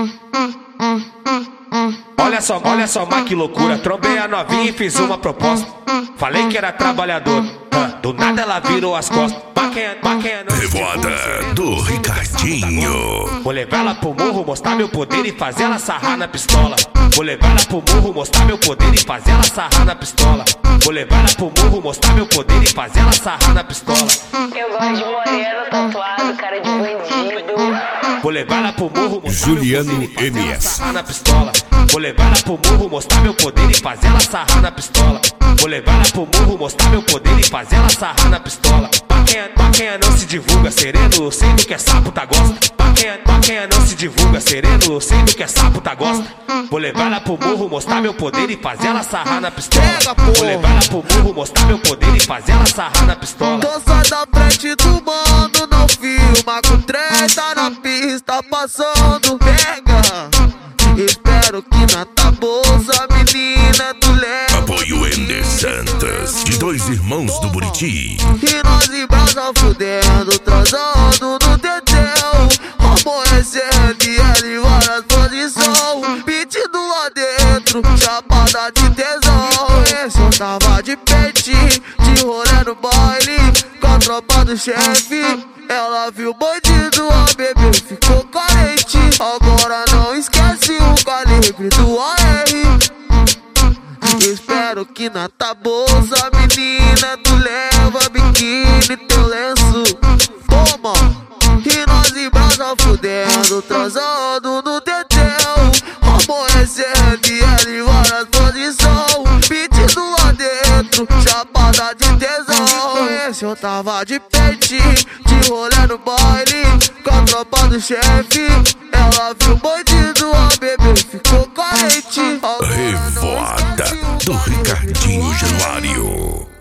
Olha só, mas que loucura. Trombei a novinha e fiz uma proposta. Falei que era trabalhador, do nada ela virou as costas. Revoada do Ricardinho. Vou levar ela pro morro, mostrar meu poder e fazer ela sarrar na pistola. Vou levar ela pro morro, mostrar meu poder e fazer ela sarrar na pistola. Vou levar ela pro morro, mostrar meu poder e fazer ela sarrar na pistola. Eu gosto de moreno, tatuado, cara de bandido. Vou levar ela pro morro, mostrar Juliano meu poder e fazer ela MS. sarrar na pistola. Vou levar ela pro morro, mostrar meu poder e fazer ela sarrar na pistola. Vou levar ela pro morro, mostrar meu poder e fazer ela sarrar na pistola. Pra quem não se divulga sereno, eu sei do que é sapo tá gosta. Pra quem não se divulga sereno, eu sei do que é sapo tá gosta. Vou levar ela pro morro, mostrar meu poder e fazer ela sarrar na pistola. Vou levar ela pro morro, mostrar meu poder e fazer ela sarrar na pistola. Então sai da frente do mano, não filma com treta na pista passando. Pega, espero que na tua bolsa, menina, tu leva. Apoio Ender Santos, de Dois Irmãos do Buriti. E nós em brasa fudendo, transando no teteu, amanhecendo e ela em várias posições, pedindo lá dentro, chapada de tesão. Esse eu tava de peitinho, de rolê no baile, com a tropa do chefe. Ela viu o bandido, a bebê ficou carente. Agora não esquece o calibre do AR. Espero que na tua bolsa, menina, tu leva biquíni, teu lenço. Toma! E nós em brasa fudendo, transando no teteu, amanhecendo e ela em várias posições, pedindo lá dentro, chapada de tesão. Esse eu tava de peitinho, de rolê no baile, com a tropa do chefe. Ela viu o bandido, a bebê ficou carente. Revoada do Ricardinho Januário.